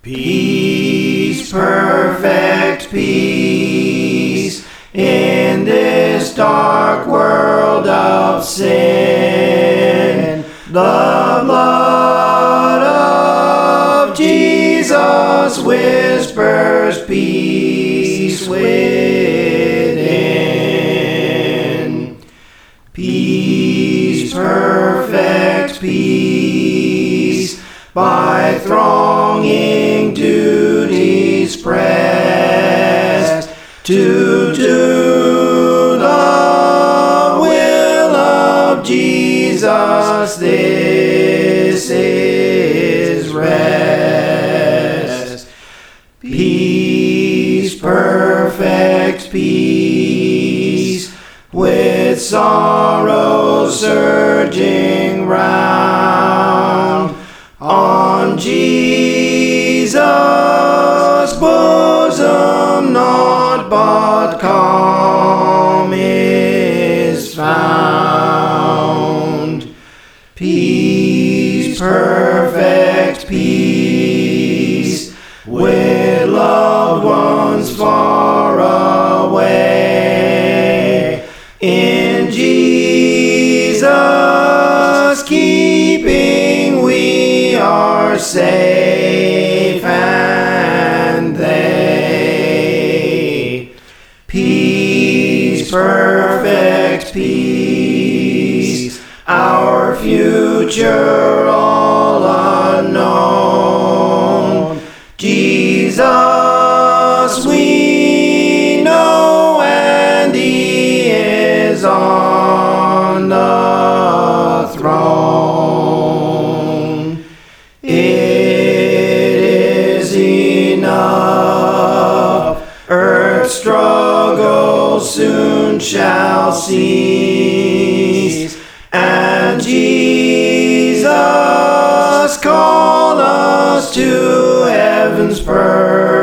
Peace, perfect peace, in this dark world of sin. The blood of Jesus whispers peace within. Peace, perfect peace, by thronging duty's pressed, to do the will of Jesus, this is rest. Peace, perfect peace, with sorrow surging round, on Jesus' bosom naught but calm is found. Peace, perfect peace, with loved ones far away, in Jesus' keeping we are safe, and they. Peace, perfect peace, our future all unknown. Jesus we know, and He is on the throne. It is enough, earth's struggles soon shall cease, and Jesus call us to heaven's purpose.